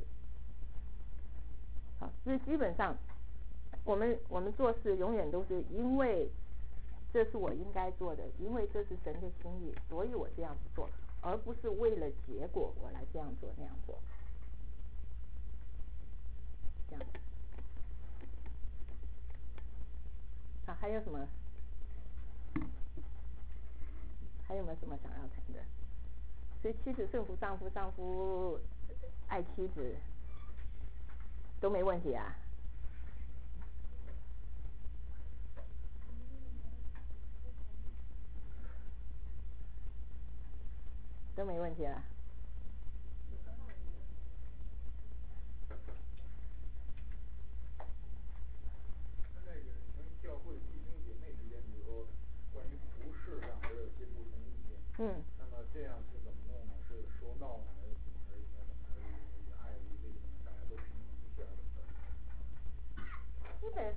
好，所以基本上我们做事永远都是因为这是我应该做的，因为这是神的心意，所以我这样子做，而不是为了结果我来这样做那样做。这样。好，还有什么？还有没有什么想要谈的？所以妻子顺服丈夫，丈夫爱妻子，都没问题啊。都没问题了。 那个跟教会弟兄姐妹之间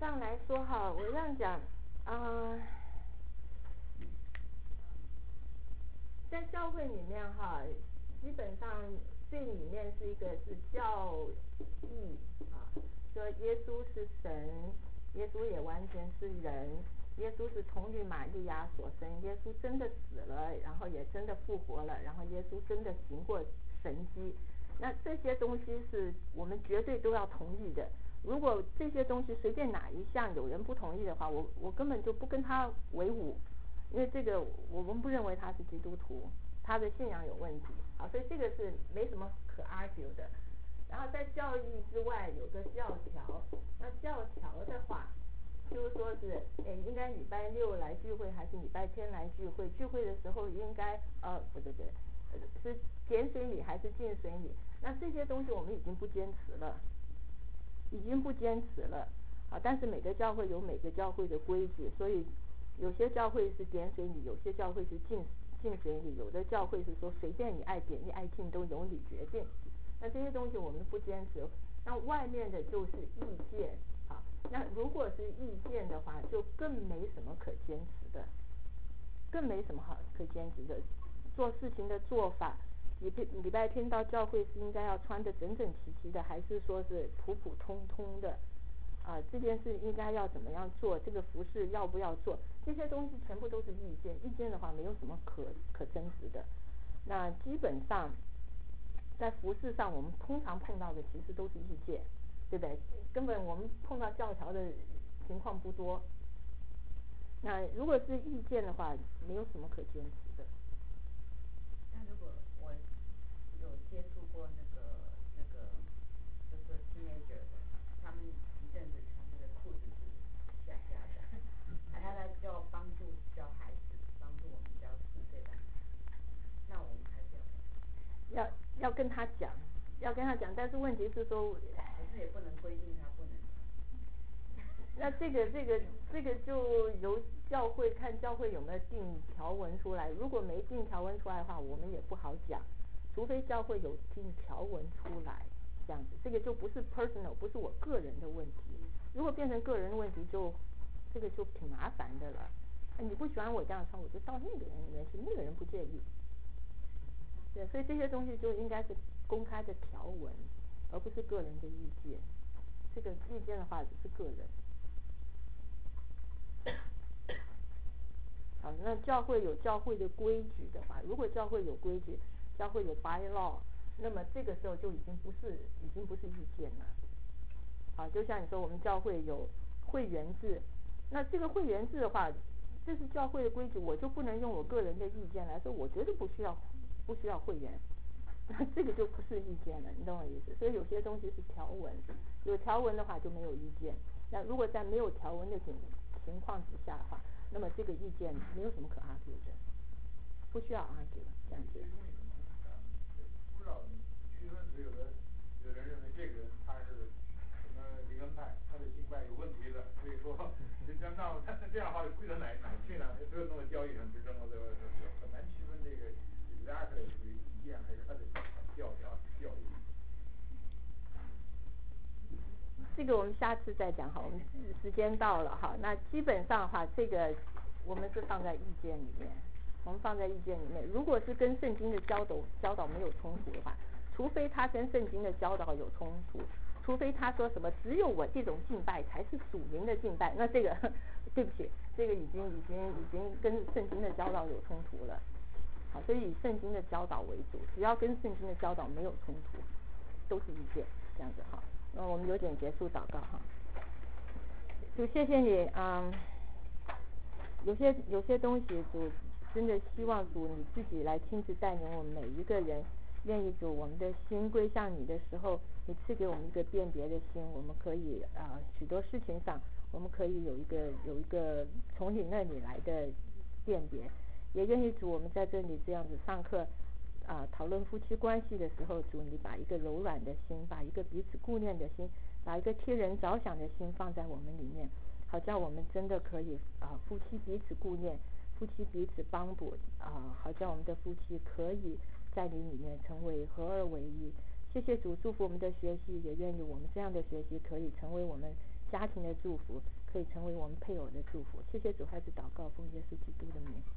上来说哈，我这样讲在教会里面哈，基本上最里面是一个是教义说耶稣是神，耶稣也完全是人，耶稣是童女玛利亚所生，耶稣真的死了，然后也真的复活了，然后耶稣真的行过神迹。那这些东西是我们绝对都要同意的。如果这些东西随便哪一项有人不同意的话，我根本就不跟他为伍，因为这个我们不认为他是基督徒，他的信仰有问题所以这个是没什么可 argue 的。然后在教义之外有个教条，那教条的话就是说是应该礼拜六来聚会还是礼拜天来聚会，聚会的时候应该不对是减水礼还是进水礼，那这些东西我们已经不坚持了，但是每个教会有每个教会的规矩，所以有些教会是减水礼，有些教会是进水礼，有的教会是说随便你爱减你爱进都由你决定，那这些东西我们不坚持。那外面的就是意见那如果是意见的话就更没什么可坚持的，做事情的做法，礼拜天到教会是应该要穿得整整齐齐的，还是说是普普通通的这件事应该要怎么样做，这个服事要不要做，这些东西全部都是意见的话没有什么可争执的。那基本上在服事上我们通常碰到的其实都是意见，对不对？根本我们碰到教条的情况不多。那如果是意见的话没有什么可坚持的。 那如果我有接触过那个就是 teenager 的，他们一阵子穿那个裤子是下的，他就帮助教孩子，帮助我们教4岁班，那我们还是要跟他讲，但是问题是说， 可是也不能规定他不能穿。 那这个就由教会看教会有没有定条文出来，如果没定条文出来的话我们也不好讲，除非教会有定条文出来这样子，这个就不是 personal， 不是我个人的问题。如果变成个人的问题这个就挺麻烦的了。你不喜欢我这样穿，我就到那个人里面去，那个人不介意。对，所以这些东西就应该是公开的条文，而不是个人的意见。这个意见的话只是个人。好，那教会有教会的规矩的话，如果教会有规矩，教会有 bylaw， 那么这个时候就已经不是意见了。好，就像你说我们教会有会员制，那这个会员制的话，这是教会的规矩，我就不能用我个人的意见来说，我觉得不需要会员，那这个就不是意见了，你懂我意思？所以有些东西是条文，有条文的话就没有意见。那如果在没有条文的情况之下的话，那么这个意见没有什么可 argue 的，不需要 argue 这样子。 不知道区分，有人认为这个人他是什么灵恩派，他的敬拜有问题的，所以说那这样的话归到哪去呢？这弄到交易上之争了，对吧？很难区分这个exactly属于意见还是他的教义。 这个我们下次再讲哈，我们时间到了哈。那基本上的话，这个我们是放在意见里面，如果是跟圣经的教导没有冲突的话，除非他跟圣经的教导有冲突，除非他说什么只有我这种敬拜才是属灵的敬拜，那这个对不起，这个已经跟圣经的教导有冲突了。好，所以以圣经的教导为主，只要跟圣经的教导没有冲突，都是意见这样子哈。那我们有点结束祷告哈。主谢谢你有些东西主真的希望主你自己来亲自带领我们每一个人，愿意主我们的心归向你的时候，你赐给我们一个辨别的心，我们可以许多事情上我们可以有一个从你那里来的辨别，也愿意主我们在这里这样子上课讨论夫妻关系的时候，主你把一个柔软的心，把一个彼此顾念的心，把一个替人着想的心放在我们里面，好叫我们真的可以夫妻彼此顾念，夫妻彼此帮补好叫我们的夫妻可以在你里面成为合而为一。谢谢主，祝福我们的学习，也愿意我们这样的学习可以成为我们家庭的祝福，可以成为我们配偶的祝福。谢谢主，孩子祷告，奉耶稣基督的名。